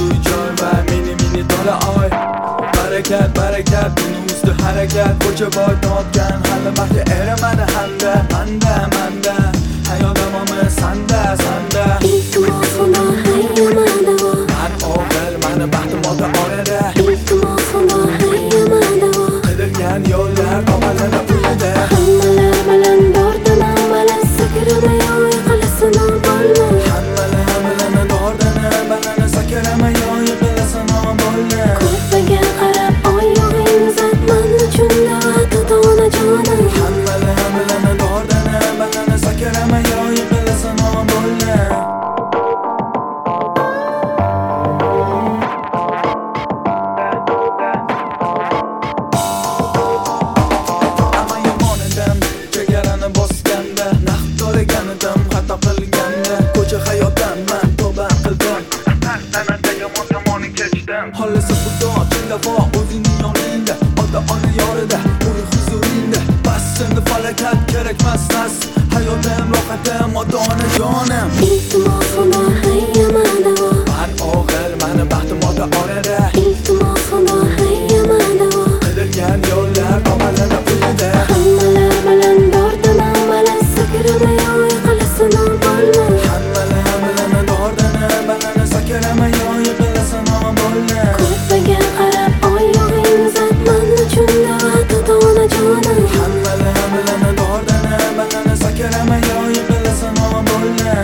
to'y joy va mini to'la oy. Barakat, barakat, buni usti harakat. Ko'cha boy totgan, hali baxtga eramadi hamda. Manda, hayot davomi sanda. İltimos uni hayyamadavo. Man o'g'il, mani baxtim ota orada. İltimos uni hayyamadavo. Qidirgan yo'llar tomonlana uyida. Hammalar bilan bordan amalan sakramay yiqilasin bo'lma. Hammalar bilan dordana balani sakramay yiqilasin bo'lma. Ko'rpaga qarab oyog'ing uzatman uchun da'vat onajonim. Hammalar bilan dordana balani sakramay yiqilasin bo'lma. Xohlasa xudo chindavo o'zining yoningda, ota-ona yorida, uy huzuringda. Bas endi falokat kerakmas nas, hayotim rohatim ota-ona jonim. İltimos uni hayyamadavo. Man o'g'il, mani baxtim ota orada. İltimos uni hayyamadavo. Qidirgan yo'llar tomonlana uyida. Hammalar bilan bordan amalan sakramay yiqilasin bo'lma. Hammalar bilan dordana balani sakramay yiqilasin bo'lma. Ko'rpaga qarab oyog'ing uzatman uchun da'vat onajonim. Hammalar bilan dordana balani sakramay yiqilasin bo'lma.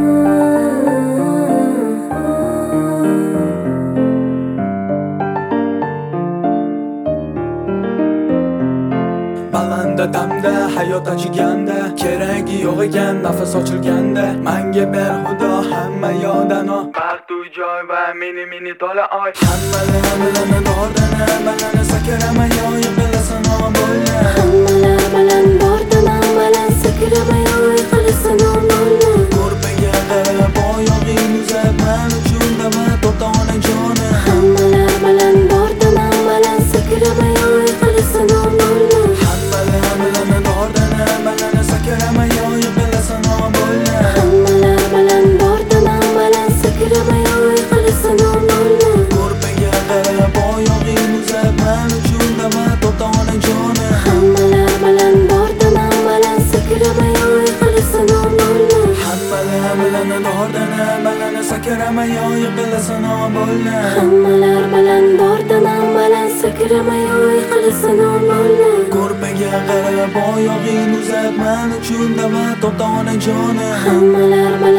Balanda damda, hayot achiganda, keragi yo'q ekan, nafas ochilganda. Menga ber xudo hamma yodano. Baxt uy joy va mini to'la oy. Hammalar bilan dordana balani sakramay yiqilasin bo'lma. Hammalar bilan bordan amalan sakramay yiqilasin bo'lma. Ko'rpaga qarab oyog'ing uzat, men uchun da'vat ota-ona jonim. Hammalar bilan bordan amalan sakramay yiqilasin bo'lma. Hammalar bilan dordana balani sakramay yiqilasin bo'lma. Hammalar bilan bordan amalan sakramay yiqilasin bo'lma. Ko'rpaga qarab oyog'ing uzat, men uchun da'vat ota-ona jonim. Hammalar bilan bordan amalan sakramay yiqilasin bo'lma. Hammalar bilan dordana balani sakramay yiqilasin bo'lma. Hammalar bilan bordan amalan sakramay yiqilasin bo'lma. Ko'rpaga qarab oyog'ing uzat, men uchun da'vat ota-ona jonim. Hammalar bilan